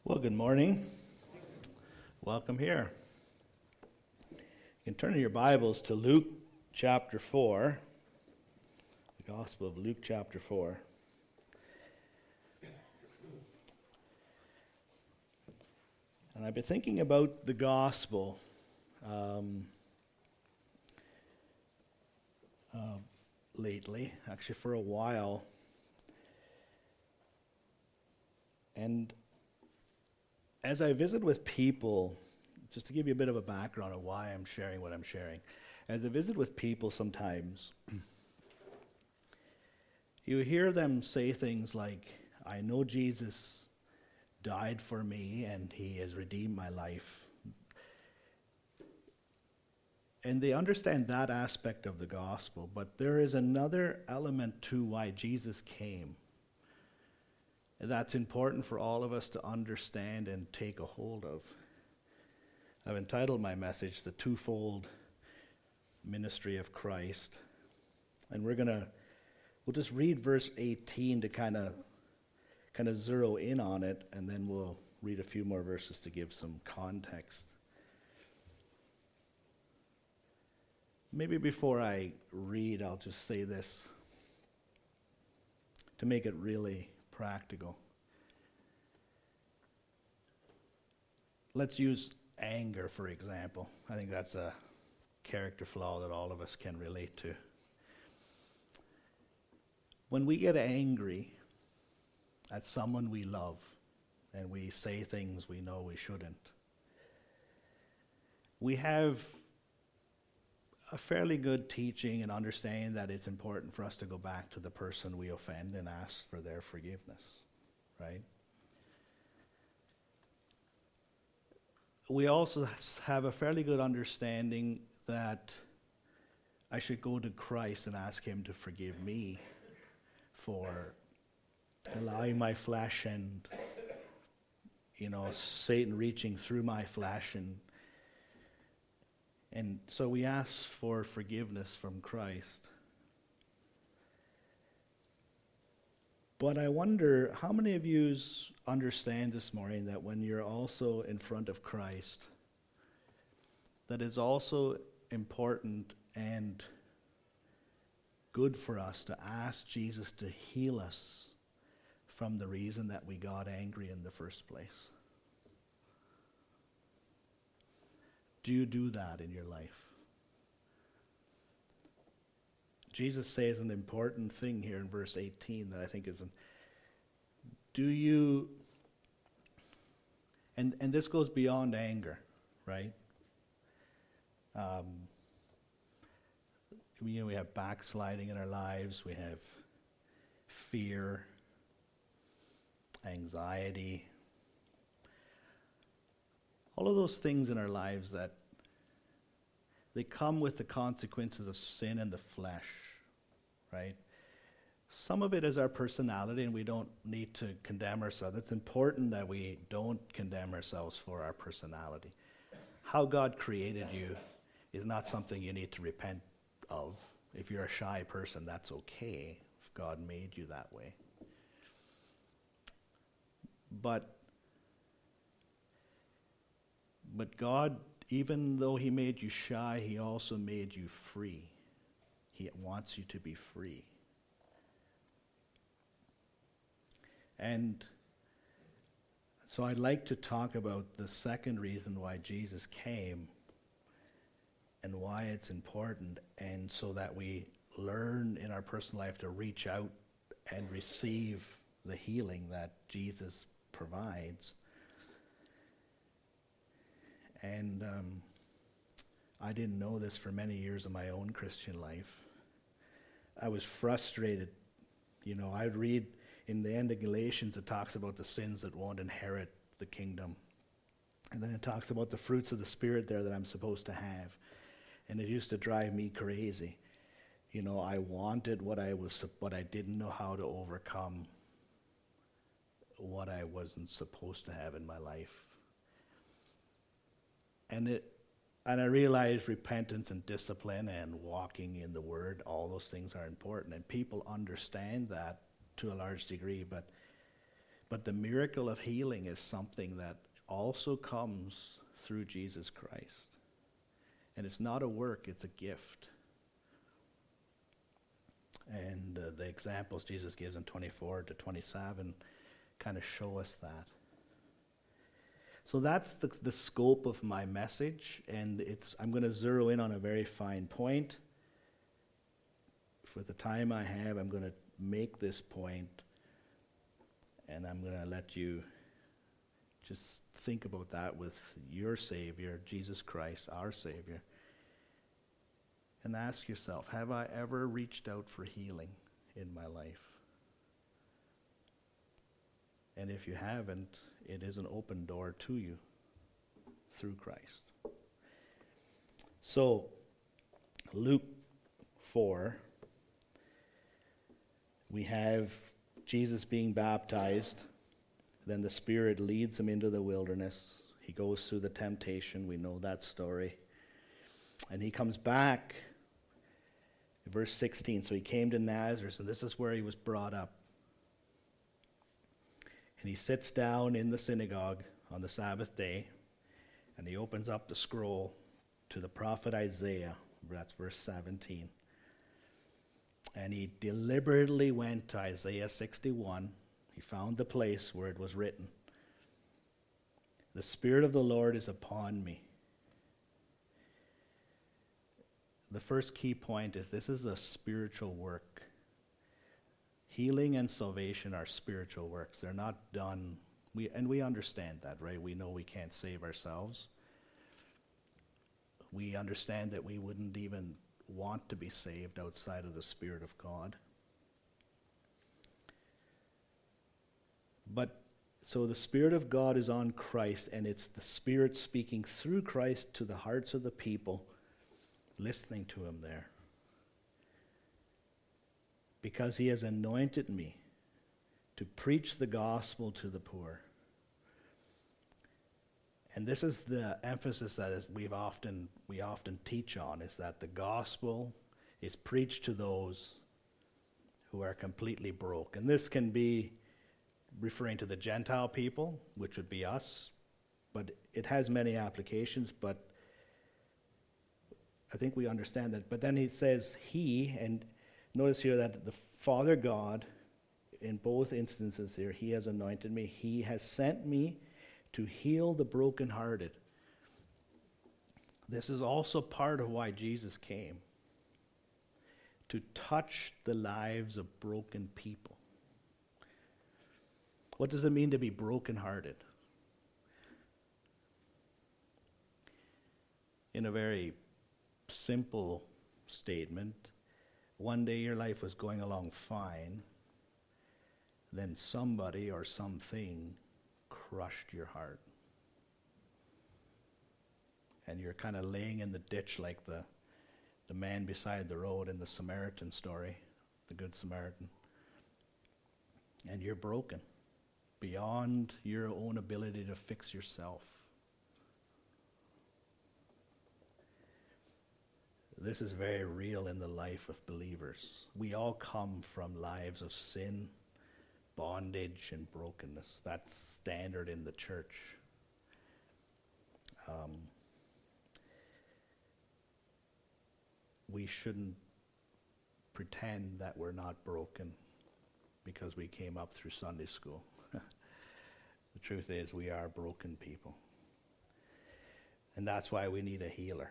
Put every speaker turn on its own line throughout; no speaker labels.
Well, good morning. Welcome here. You can turn in your Bibles to Luke chapter 4, the Gospel of Luke chapter 4. And I've been thinking about the Gospel lately, actually for a while. And as I visit with people, just to give you a bit of a background of why I'm sharing what I'm sharing, as I visit with people sometimes, you hear them say things like, I know Jesus died for me and he has redeemed my life. And they understand that aspect of the gospel, but there is another element to why Jesus came. That's important for all of us to understand and take a hold of. I've entitled my message, The Twofold Ministry of Christ. And we'll just read verse 18 to kind of zero in on it, and then we'll read a few more verses to give some context. Maybe before I read, I'll just say this to make it really practical. Let's use anger, for example. I think that's a character flaw that all of us can relate to. When we get angry at someone we love and we say things we know we shouldn't, we have a fairly good teaching and understanding that it's important for us to go back to the person we offend and ask for their forgiveness, right? We also have a fairly good understanding that I should go to Christ and ask him to forgive me for allowing my flesh and, Satan reaching through my flesh. And so we ask for forgiveness from Christ. But I wonder, how many of you understand this morning that when you're also in front of Christ, that it's also important and good for us to ask Jesus to heal us from the reason that we got angry in the first place? Do you do that in your life? Jesus says an important thing here in verse 18 that I think is, do you, and this goes beyond anger, right? We have backsliding in our lives, we have fear, anxiety, all of those things in our lives that they come with the consequences of sin and the flesh, right? Some of it is our personality, and we don't need to condemn ourselves. It's important that we don't condemn ourselves for our personality. How God created you is not something you need to repent of. If you're a shy person, that's okay if God made you that way. But God, even though he made you shy, he also made you free. He wants you to be free. And so I'd like to talk about the second reason why Jesus came and why it's important, and so that we learn in our personal life to reach out and receive the healing that Jesus provides. And I didn't know this for many years of my own Christian life. I was frustrated. I'd read in the end of Galatians, it talks about the sins that won't inherit the kingdom. And then it talks about the fruits of the Spirit there that I'm supposed to have. And it used to drive me crazy. I wanted what I didn't know how to overcome what I wasn't supposed to have in my life. And I realize repentance and discipline and walking in the Word, all those things are important. And people understand that to a large degree. But But the miracle of healing is something that also comes through Jesus Christ. And it's not a work, it's a gift. And the examples Jesus gives in 24 to 27 kind of show us that. So that's the scope of my message, and I'm going to zero in on a very fine point. For the time I have, I'm going to make this point, and I'm going to let you just think about that with your Savior, Jesus Christ, our Savior. And ask yourself, have I ever reached out for healing in my life? And if you haven't, it is an open door to you through Christ. So, Luke 4, we have Jesus being baptized. Then the Spirit leads him into the wilderness. He goes through the temptation. We know that story. And he comes back. Verse 16, so he came to Nazareth, and this is where he was brought up. And he sits down in the synagogue on the Sabbath day, and he opens up the scroll to the prophet Isaiah. That's verse 17. And he deliberately went to Isaiah 61. He found the place where it was written, "The Spirit of the Lord is upon me." The first key point is this is a spiritual work. Healing and salvation are spiritual works. They're not done. We understand that, right? We know we can't save ourselves. We understand that we wouldn't even want to be saved outside of the Spirit of God. But so the Spirit of God is on Christ, and it's the Spirit speaking through Christ to the hearts of the people listening to him there. Because he has anointed me to preach the gospel to the poor. And this is the emphasis that we often teach on, is that the gospel is preached to those who are completely broke. And this can be referring to the Gentile people, which would be us, but it has many applications, but I think we understand that. But then he says he, and notice here that the Father God, in both instances here, he has anointed me. He has sent me to heal the brokenhearted. This is also part of why Jesus came, to touch the lives of broken people. What does it mean to be brokenhearted? In a very simple statement, one day your life was going along fine, then somebody or something crushed your heart. And you're kind of laying in the ditch like the man beside the road in the Samaritan story, the Good Samaritan. And you're broken beyond your own ability to fix yourself. This is very real in the life of believers. We all come from lives of sin, bondage, and brokenness. That's standard in the church. We shouldn't pretend that we're not broken because we came up through Sunday school. The truth is, we are broken people. And that's why we need a healer.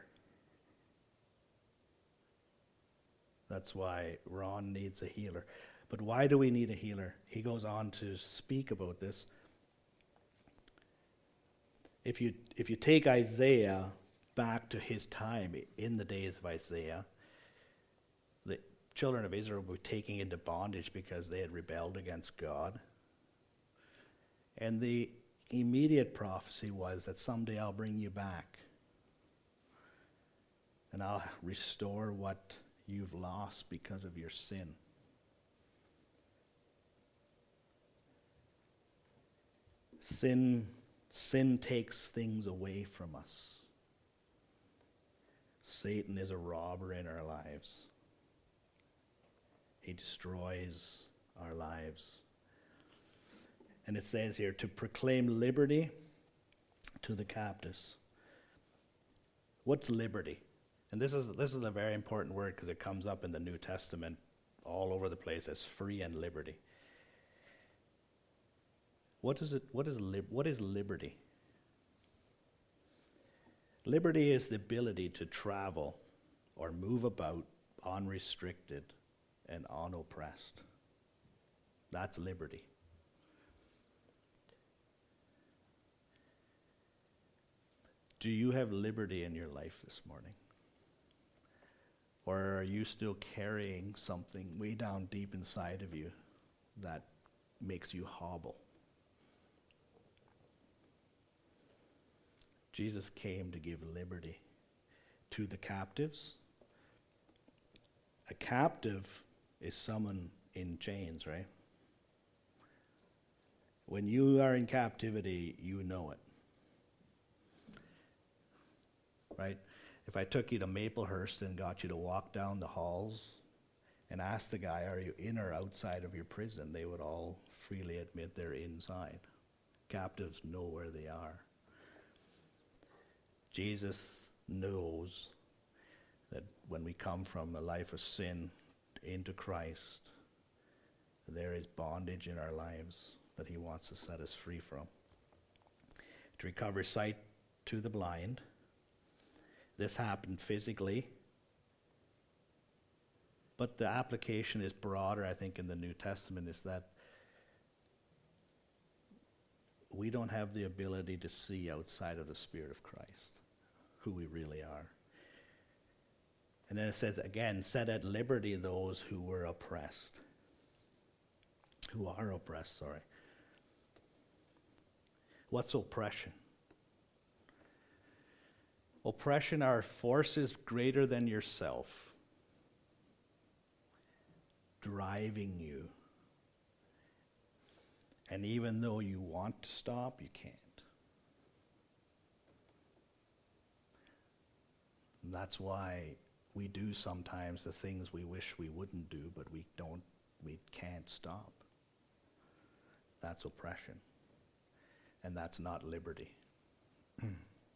That's why Ron needs a healer. But why do we need a healer? He goes on to speak about this. If you take Isaiah back to his time, in the days of Isaiah, the children of Israel were taken into bondage because they had rebelled against God. And the immediate prophecy was that someday I'll bring you back. And I'll restore what you've lost because of your sin. Sin takes things away from us. Satan is a robber in our lives. He destroys our lives. And it says here, to proclaim liberty to the captives. What's liberty? And this is a very important word because it comes up in the New Testament all over the place as free and liberty. What is liberty? Liberty is the ability to travel or move about unrestricted and unoppressed. That's liberty. Do you have liberty in your life this morning? Or are you still carrying something way down deep inside of you that makes you hobble? Jesus came to give liberty to the captives. A captive is someone in chains, right? When you are in captivity, you know it. Right? If I took you to Maplehurst and got you to walk down the halls and ask the guy, are you in or outside of your prison? They would all freely admit they're inside. Captives know where they are. Jesus knows that when we come from a life of sin into Christ, there is bondage in our lives that he wants to set us free from. To recover sight to the blind. This happened physically, but the application is broader, I think, in the New Testament, is that we don't have the ability to see outside of the Spirit of Christ who we really are. And then it says again, set at liberty those who were oppressed. Who are oppressed, sorry. What's oppression? Oppression are forces greater than yourself, driving you. And even though you want to stop, you can't. And that's why we do sometimes the things we wish we wouldn't do, but we can't stop. That's oppression. And that's not liberty. And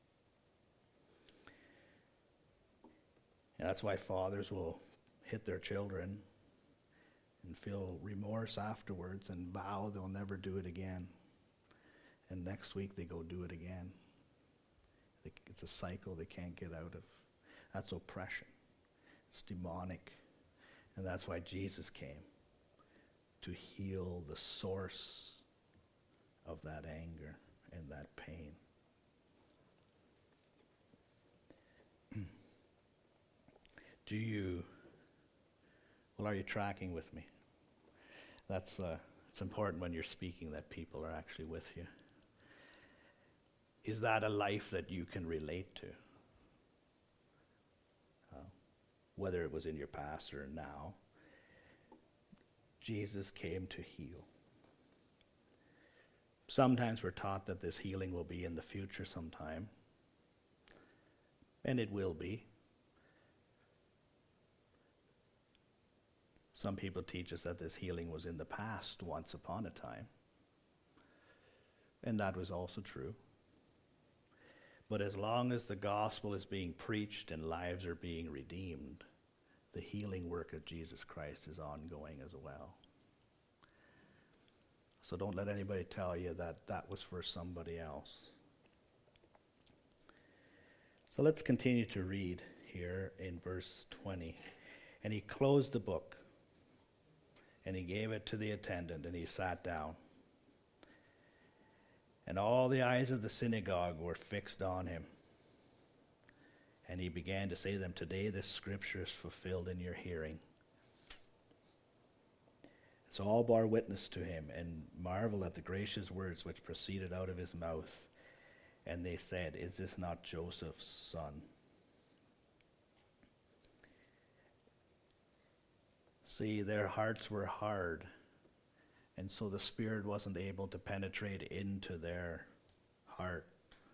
that's why fathers will hit their children and feel remorse afterwards and vow they'll never do it again. And next week they go do it again. It's a cycle they can't get out of. That's oppression. It's demonic. And that's why Jesus came, to heal the source of that anger and that pain. Are you tracking with me? It's important when you're speaking that people are actually with you. Is that a life that you can relate to? Whether it was in your past or now, Jesus came to heal. Sometimes we're taught that this healing will be in the future sometime, and it will be. Some people teach us that this healing was in the past once upon a time, and that was also true. But as long as the gospel is being preached and lives are being redeemed, the healing work of Jesus Christ is ongoing as well. So don't let anybody tell you that that was for somebody else. So let's continue to read here in verse 20. And he closed the book, and he gave it to the attendant, and he sat down. And all the eyes of the synagogue were fixed on him. And he began to say to them, today this scripture is fulfilled in your hearing. So all bore witness to him and marveled at the gracious words which proceeded out of his mouth. And they said, is this not Joseph's son? See, their hearts were hard. And so the Spirit wasn't able to penetrate into their heart.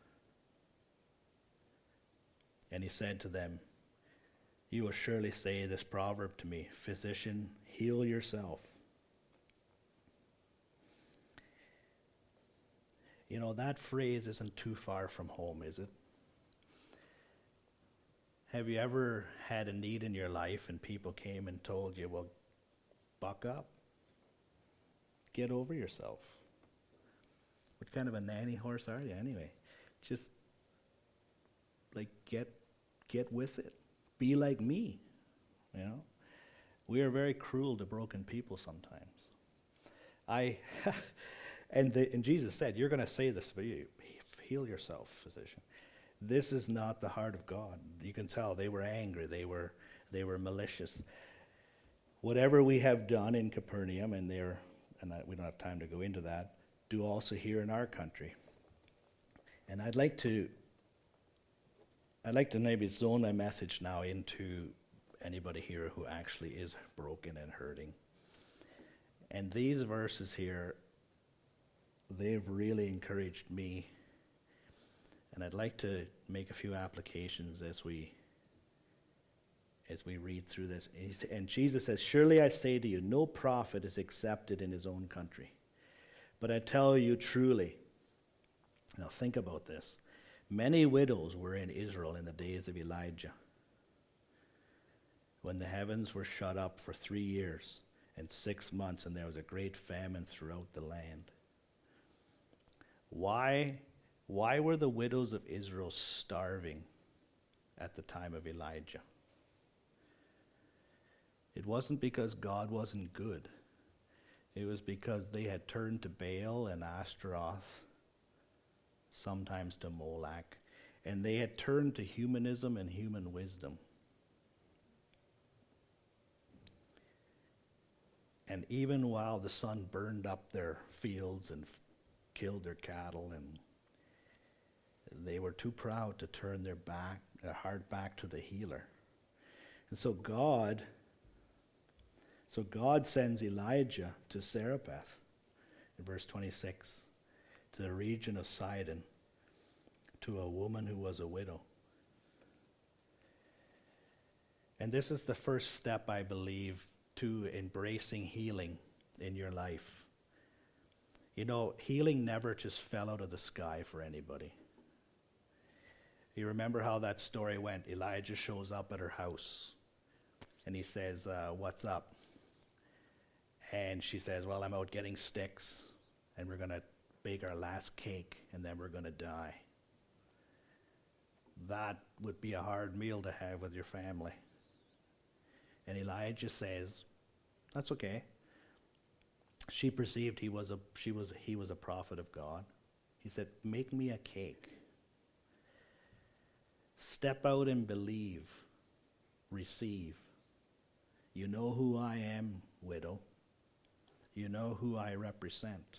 And he said to them, you will surely say this proverb to me, physician, heal yourself. That phrase isn't too far from home, is it? Have you ever had a need in your life and people came and told you, well, buck up? Get over yourself. What kind of a nanny horse are you anyway? Just, get with it. Be like me, We are very cruel to broken people sometimes. And Jesus said, you're going to say this, but you heal yourself, physician. This is not the heart of God. You can tell they were angry. They were malicious. Whatever we have done in Capernaum, we don't have time to go into that, do also here in our country. And I'd like to maybe zone my message now into anybody here who actually is broken and hurting. And these verses here, they've really encouraged me. And I'd like to make a few applications as we read through this. And Jesus says, surely I say to you, no prophet is accepted in his own country. But I tell you truly, now think about this, many widows were in Israel in the days of Elijah, when the heavens were shut up for 3 years and 6 months, and there was a great famine throughout the land. Why were the widows of Israel starving at the time of Elijah? It wasn't because God wasn't good. It was because they had turned to Baal and Ashtaroth, sometimes to Moloch, and they had turned to humanism and human wisdom. And even while the sun burned up their fields and killed their cattle, and they were too proud to turn their heart back to the healer. And so God sends Elijah to Zarephath, in verse 26, to the region of Sidon, to a woman who was a widow. And this is the first step, I believe, to embracing healing in your life. Healing never just fell out of the sky for anybody. You remember how that story went? Elijah shows up at her house, and he says, what's up? And she says, well, I'm out getting sticks, and we're going to bake our last cake, and then we're going to die. That would be a hard meal to have with your family. And Elijah says, that's okay. She perceived he was a prophet of God. He said, make me a cake. Step out and believe. Receive. You know who I am, widow. You know who I represent.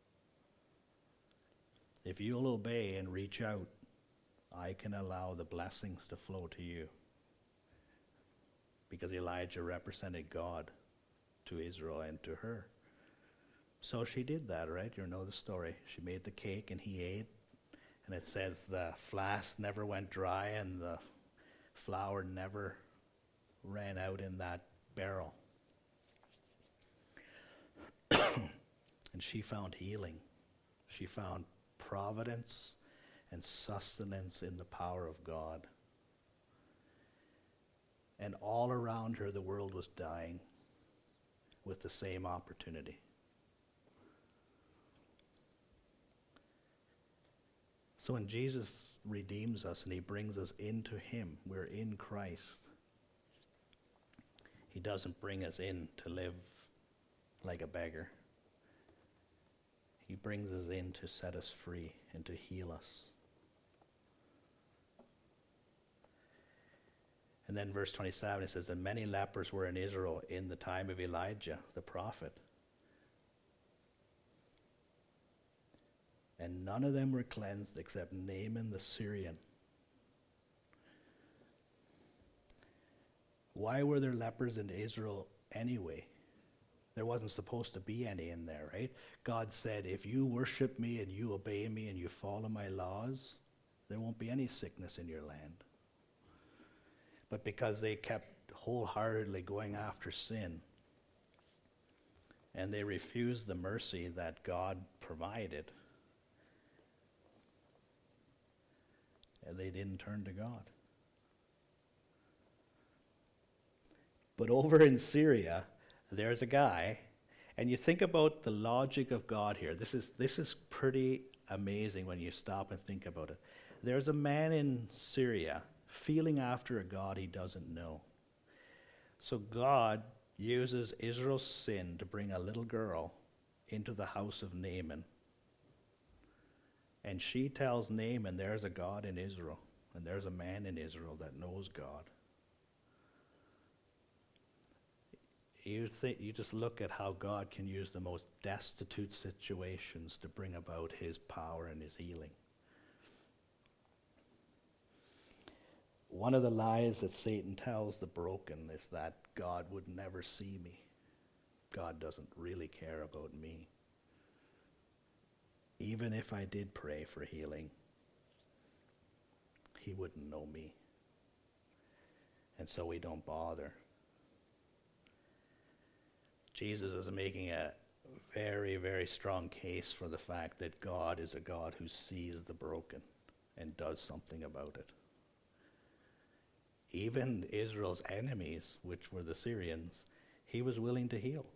If you'll obey and reach out, I can allow the blessings to flow to you. Because Elijah represented God to Israel and to her. So she did that, right? You know the story. She made the cake and he ate. And it says the flask never went dry and the flour never ran out in that barrel. And she found healing. She found providence and sustenance in the power of God. And all around her, the world was dying with the same opportunity. So when Jesus redeems us and he brings us into him, we're in Christ. He doesn't bring us in to live like a beggar. He brings us in to set us free and to heal us. And then verse 27, it says, and many lepers were in Israel in the time of Elijah, the prophet. And none of them were cleansed except Naaman the Syrian. Why were there lepers in Israel anyway? There wasn't supposed to be any in there, right? God said, if you worship me and you obey me and you follow my laws, there won't be any sickness in your land. But because they kept wholeheartedly going after sin, and they refused the mercy that God provided, and they didn't turn to God. But over in Syria, there's a guy, and you think about the logic of God here. This is pretty amazing when you stop and think about it. There's a man in Syria feeling after a God he doesn't know. So God uses Israel's sin to bring a little girl into the house of Naaman. And she tells Naaman there's a God in Israel, and there's a man in Israel that knows God. You just look at how God can use the most destitute situations to bring about his power and his healing. One of the lies that Satan tells the broken is that God would never see me. God doesn't really care about me. Even if I did pray for healing, he wouldn't know me. And so we don't bother. Jesus is making a very, very strong case for the fact that God is a God who sees the broken and does something about it. Even Israel's enemies, which were the Syrians, he was willing to heal.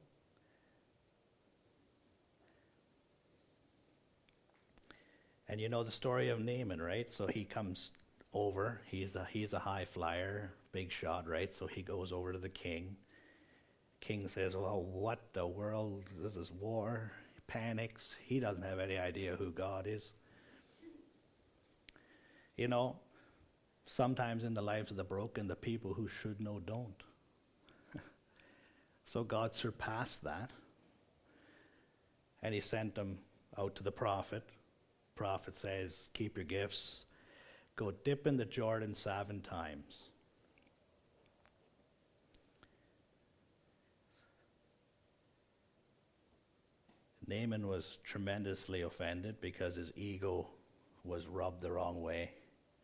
And you know the story of Naaman, right? So he comes over. He's a high flyer, big shot, right? So he goes over to the king. King says, well, what the world? This is war. He panics. He doesn't have any idea who God is. You know, sometimes in the lives of the broken, the people who should know don't. So God surpassed that. And he sent them out to the prophet. Prophet says, keep your gifts. Go dip in the Jordan 7 times. Naaman was tremendously offended because his ego was rubbed the wrong way.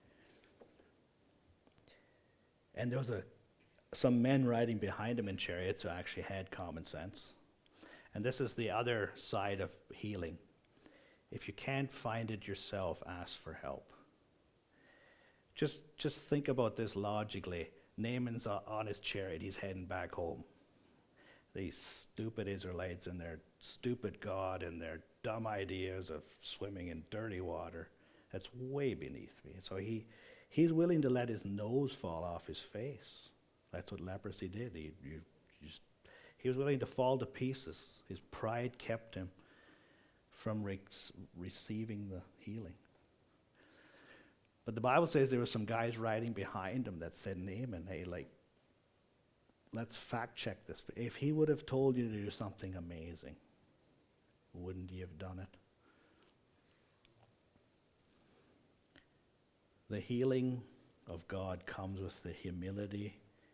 And there was some men riding behind him in chariots who actually had common sense. And this is the other side of healing. If you can't find it yourself, ask for help. Just think about this logically. Naaman's on his chariot. He's heading back home. These stupid Israelites and their stupid God and their dumb ideas of swimming in dirty water, that's way beneath me. So he's willing to let his nose fall off his face. That's what leprosy did. He was willing to fall to pieces. His pride kept him from receiving the healing. But the Bible says there were some guys riding behind him that said, Naaman, hey, let's fact check this. If he would have told you to do something amazing, wouldn't you have done it? The healing of God comes with the humility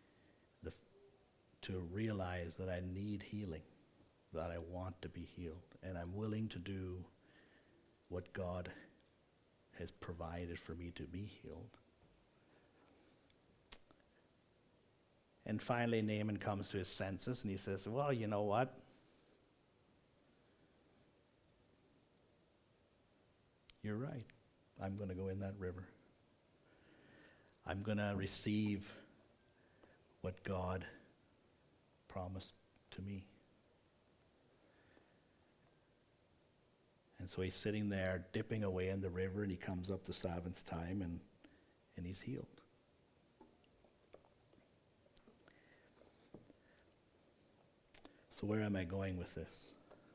to realize that I need healing, that I want to be healed, and I'm willing to do what God has provided for me to be healed. And finally, Naaman comes to his senses and he says, well, you know what? You're right. I'm going to go in that river. I'm going to receive what God promised to me. And so he's sitting there dipping away in the river, and he comes up the 7th time, and he's healed. So where am I going with this?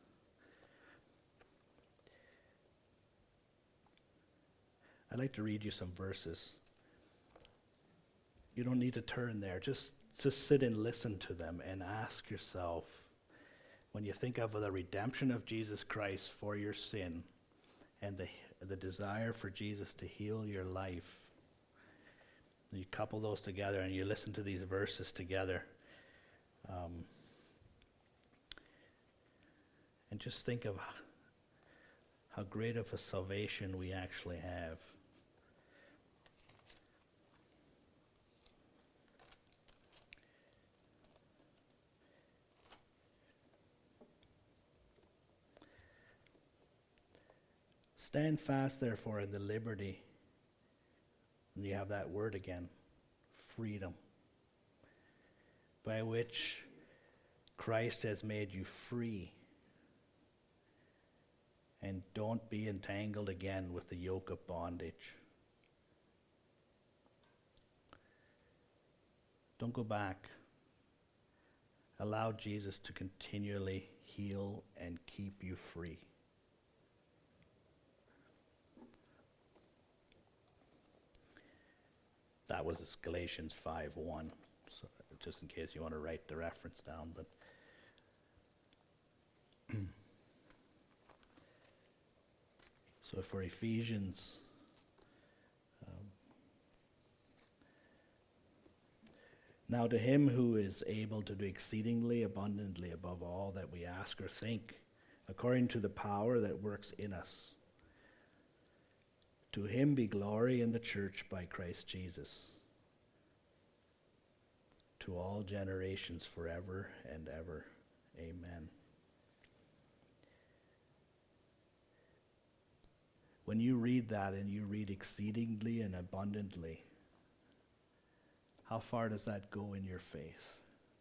I'd like to read you some verses. You don't need to turn there. Just sit and listen to them and ask yourself, when you think of the redemption of Jesus Christ for your sin and the desire for Jesus to heal your life, you couple those together and you listen to these verses together. And just think of how great of a salvation we actually have. Stand fast, therefore, in the liberty And you have that word again, freedom, by which Christ has made you free. And don't be entangled again with the yoke of bondage. Don't go back. Allow Jesus to continually heal and keep you free. That was Galatians 5:1. So just in case you want to write the reference down, but so for Ephesians, now to him who is able to do exceedingly abundantly above all that we ask or think, according to the power that works in us, to him be glory in the church by Christ Jesus, to all generations forever and ever. Amen. When you read that and you read exceedingly and abundantly, how far does that go in your faith?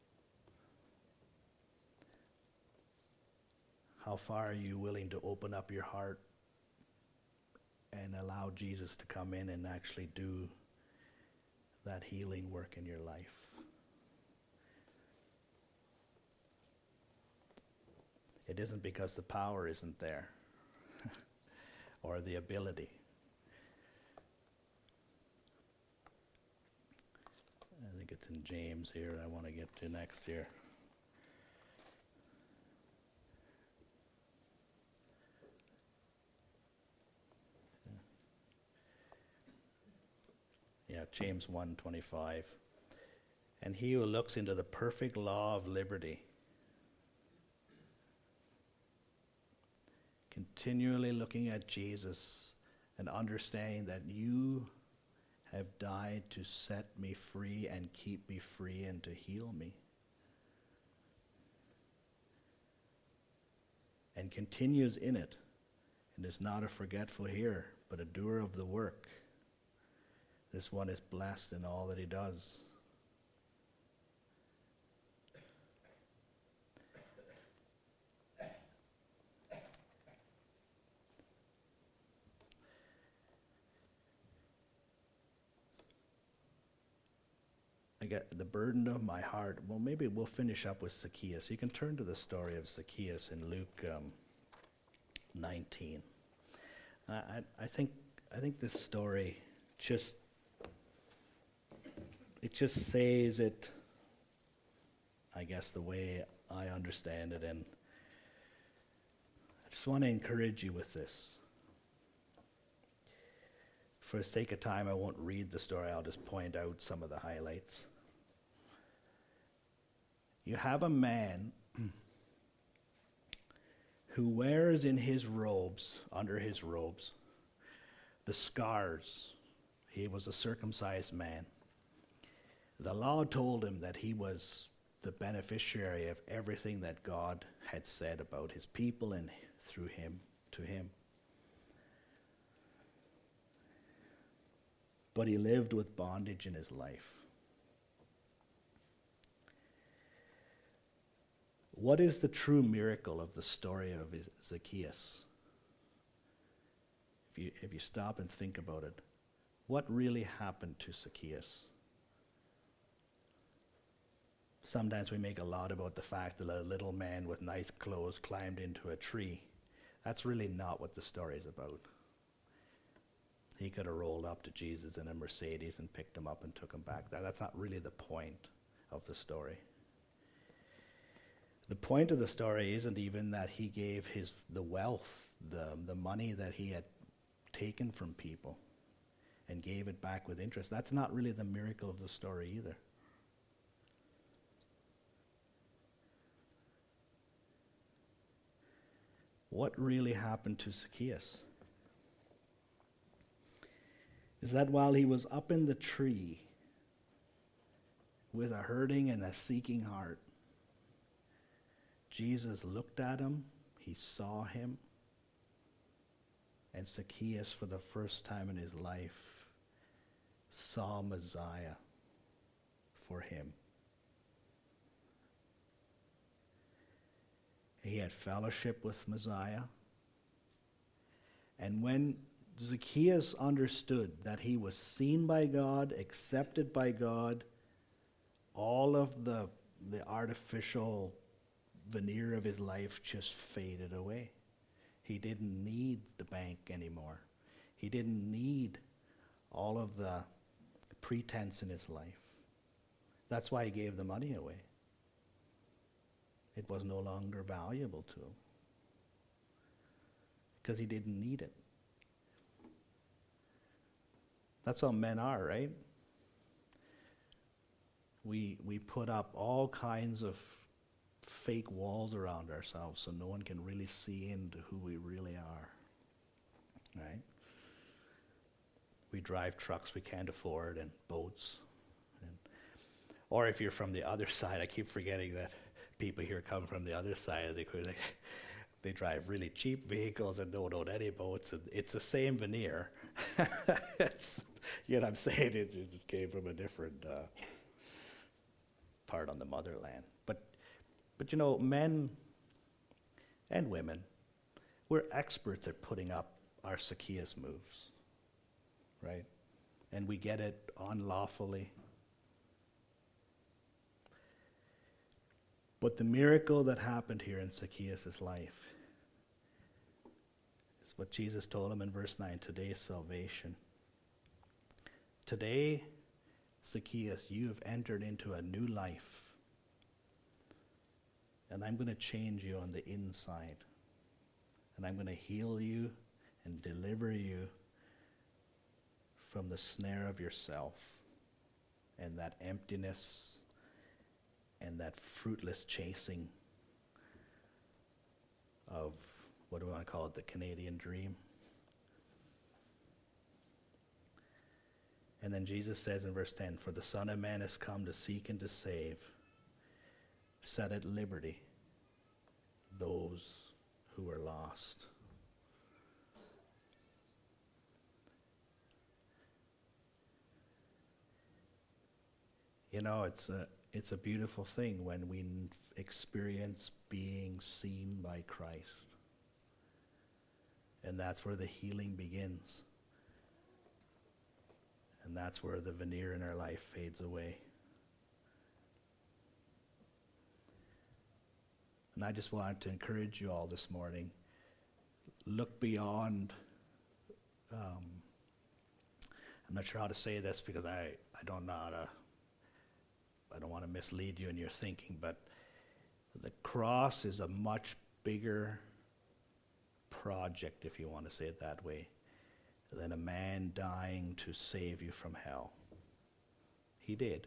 How far are you willing to open up your heart and allow Jesus to come in and actually do that healing work in your life? It isn't because the power isn't there or the ability. I think it's in James here I want to get to next here. Yeah, James 1:25. And he who looks into the perfect law of liberty, continually looking at Jesus and understanding that you have died to set me free and keep me free and to heal me. And continues in it, and is not a forgetful hearer, but a doer of the work. This one is blessed in all that he does. I get the burden of my heart. Well, maybe we'll finish up with Zacchaeus. You can turn to the story of Zacchaeus in Luke 19. I think this story just says it, I guess, the way I understand it, and I just want to encourage you with this. For the sake of time, I won't read the story. I'll just point out some of the highlights. You have a man who wears in his robes, under his robes, the scars. He was a circumcised man. The law told him that he was the beneficiary of everything that God had said about his people and through him, to him. But he lived with bondage in his life. What is the true miracle of the story of Zacchaeus? If you stop and think about it, what really happened to Zacchaeus? Sometimes we make a lot about the fact that a little man with nice clothes climbed into a tree. That's really not what the story is about. He could have rolled up to Jesus in a Mercedes and picked him up and took him back. That's not really the point of the story. The point of the story isn't even that he gave the wealth, the money that he had taken from people and gave it back with interest. That's not really the miracle of the story either. What really happened to Zacchaeus is that while he was up in the tree with a hurting and a seeking heart, Jesus looked at him, he saw him, and Zacchaeus, for the first time in his life, saw Messiah for him. He had fellowship with Messiah. And when Zacchaeus understood that he was seen by God, accepted by God, all of the artificial veneer of his life just faded away. He didn't need the bank anymore. He didn't need all of the pretense in his life. That's why he gave the money away. It was no longer valuable to him because he didn't need it. That's how men are, right? We put up all kinds of fake walls around ourselves so no one can really see into who we really are, right? We drive trucks we can't afford and boats. Or if you're from the other side, I keep forgetting that people here come from the other side of the equation. They drive really cheap vehicles and don't own any boats. And it's the same veneer. You know what I'm saying? It just came from a different part on the motherland. But you know, men and women, we're experts at putting up our Zacchaeus moves, right? And we get it unlawfully. But the miracle that happened here in Zacchaeus' life is what Jesus told him in verse 9, today's salvation. Today, Zacchaeus, you have entered into a new life. And I'm going to change you on the inside. And I'm going to heal you and deliver you from the snare of yourself and that emptiness and that fruitless chasing of, what do we want to call it, the Canadian dream. And then Jesus says in verse 10, for the Son of Man has come to seek and to save, set at liberty those who are lost. You know, it's a beautiful thing when we experience being seen by Christ. And that's where the healing begins. And that's where the veneer in our life fades away. And I just wanted to encourage you all this morning. Look beyond, I'm not sure how to say this because I don't know how to, I don't want to mislead you in your thinking, but the cross is a much bigger project, if you want to say it that way, than a man dying to save you from hell. He did.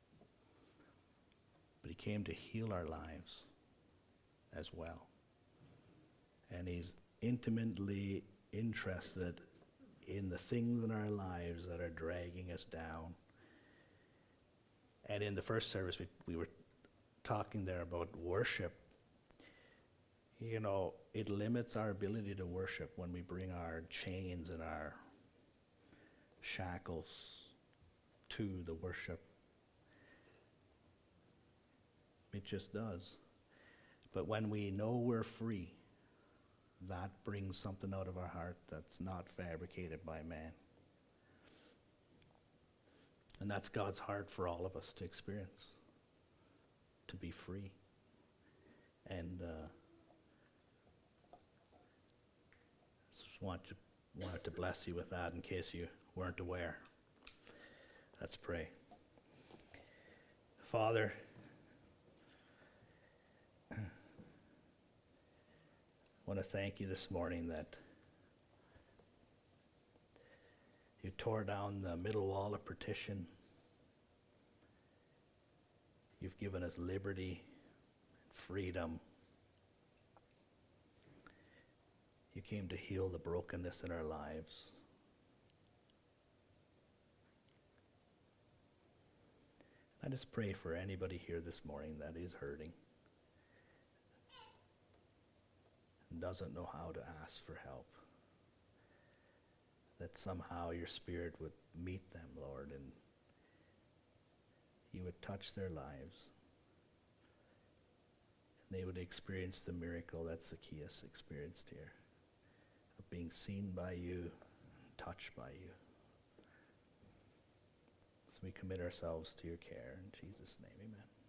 But he came to heal our lives as well. And he's intimately interested in the things in our lives that are dragging us down. And in the first service, we were talking there about worship. You know, it limits our ability to worship when we bring our chains and our shackles to the worship. It just does. But when we know we're free, that brings something out of our heart that's not fabricated by man. And that's God's heart for all of us to experience, to be free. And just wanted to bless you with that in case you weren't aware. Let's pray. Father, I want to thank you this morning that you tore down the middle wall of partition. You've given us liberty, freedom. You came to heal the brokenness in our lives. I just pray for anybody here this morning that is hurting and doesn't know how to ask for help, that somehow your Spirit would meet them, Lord, and you would touch their lives. And they would experience the miracle that Zacchaeus experienced here, of being seen by you, touched by you. So we commit ourselves to your care. In Jesus' name, amen.